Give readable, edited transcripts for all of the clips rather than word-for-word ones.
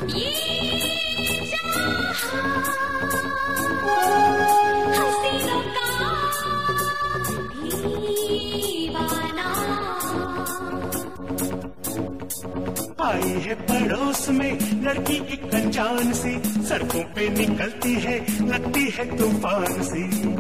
ये हसीनों का दीवाना। आई है पड़ोस में लड़की एक अनजान सी, सड़कों पे निकलती है लगती है तूफान सी।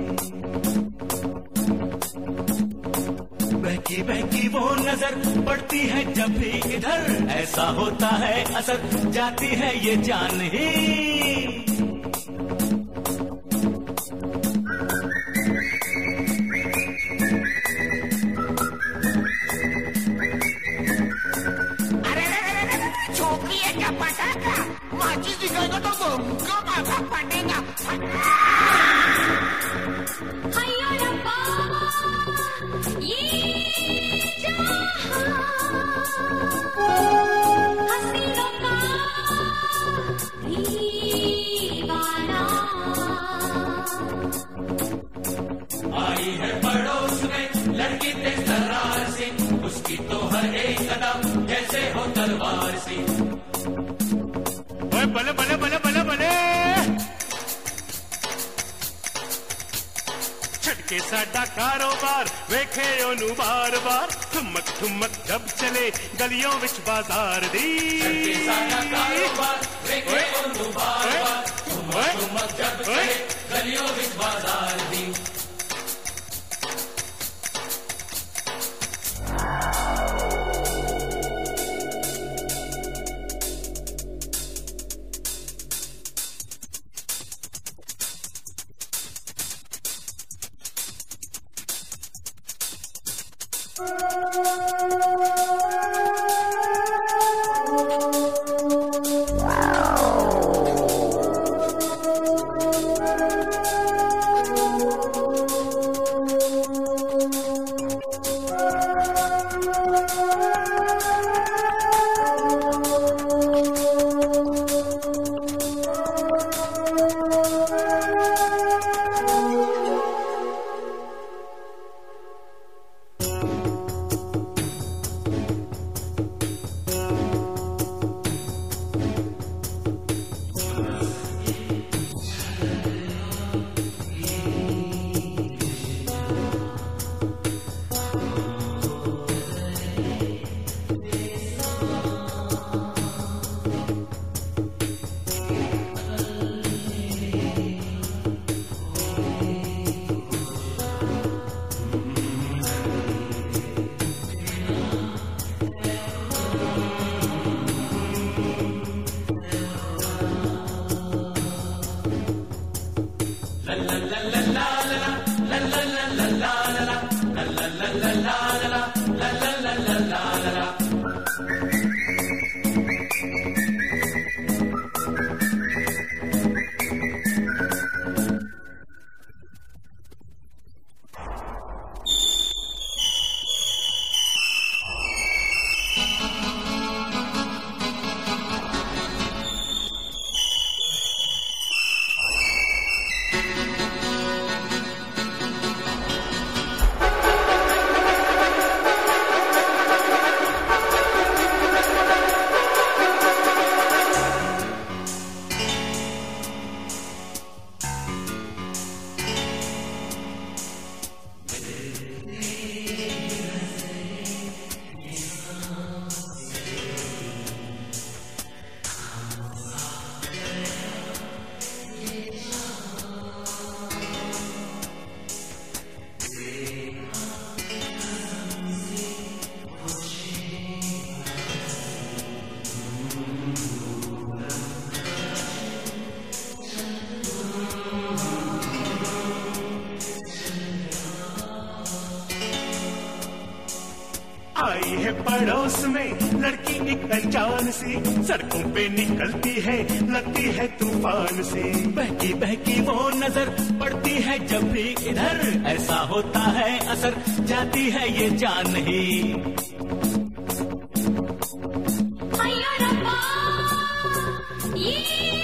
बहकी बहकी वो नजर पड़ती है जब भी इधर, ऐसा होता है असर जाती है ये जान ही। छोकरी है क्या पटाखा, माचिस दिखाएगा तो तुमको माथा फटेगा। हायो रब्बा ये हसीनों का दीवाना। आई है पड़ोस में लड़की तेज तर्रार सी, उसकी तो हर एक कदम जैसे हो तलवार सी। ओए बले बले बले बले बले, छटके साडा कारोबार वेखे ओनू बार बार, ठुमक ठुमक जब चले गलियों विच बाजार दी। छटके साडा कारोबार वेखे ओनू बार बार, ठुमक ठुमक जब चले गलियों विच बाजार दी। आई है पड़ोस में लड़की एक अनजान सी, सड़कों पे निकलती है लगती है तूफान सी। बहकी बहकी वो नजर पड़ती है जब भी इधर, ऐसा होता है असर जाती है ये जान ही। हायो रब्बा ये